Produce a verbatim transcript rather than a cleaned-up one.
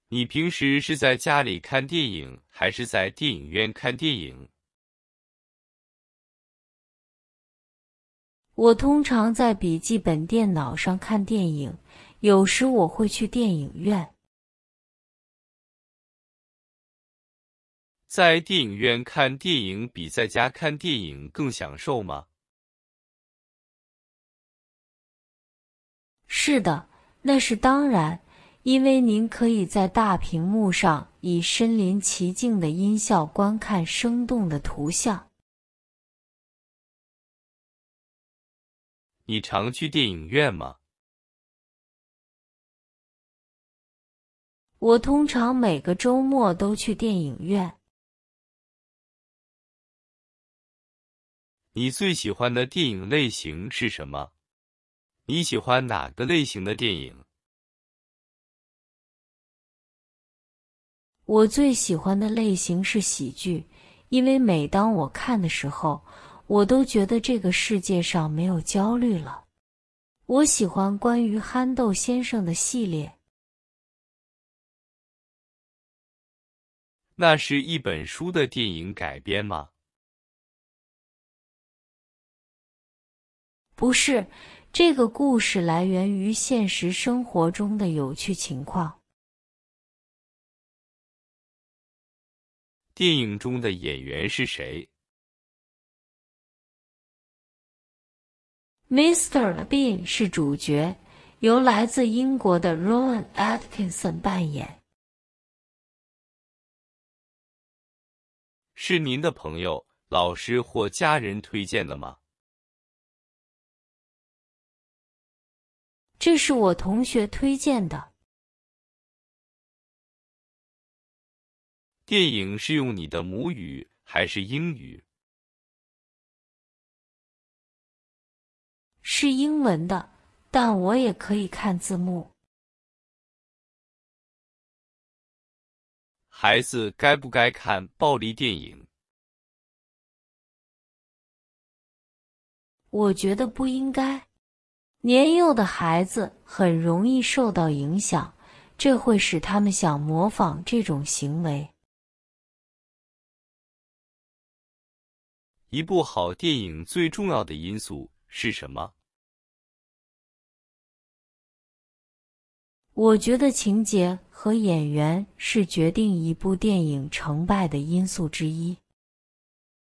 你平时是在家里看电影，还是在电影院看电影？ 我通常在笔记本电脑上看电影，有时我会去电影院。 在电影院看电影比在家看电影更享受吗？ 是的，那是当然，因为您可以在大屏幕上以身临其境的音效观看生动的图像。 你常去电影院吗？ 我通常每个周末都去电影院。 你最喜欢的电影类型是什么？你喜欢哪个类型的电影？ 我最喜欢的类型是喜剧，因为每当我看的时候，我都觉得这个世界上没有焦虑了。我喜欢关于憨豆先生的系列。 那是一本书的电影改编吗？ 不是，这个故事来源于现实生活中的有趣情况。 电影中的演员是谁？ Mister Bean 是主角，由来自英国的 Rowan Atkinson 扮演。 是您的朋友、老师或家人推荐的吗？ 这是我同学推荐的。 电影是用你的母语还是英语？ 是英文的，但我也可以看字幕。 孩子该不该看暴力电影？ 我觉得不应该。年幼的孩子很容易受到影响，这会使他们想模仿这种行为。 一部好电影最重要的因素是什么？ 我觉得情节和演员是决定一部电影成败的因素之一。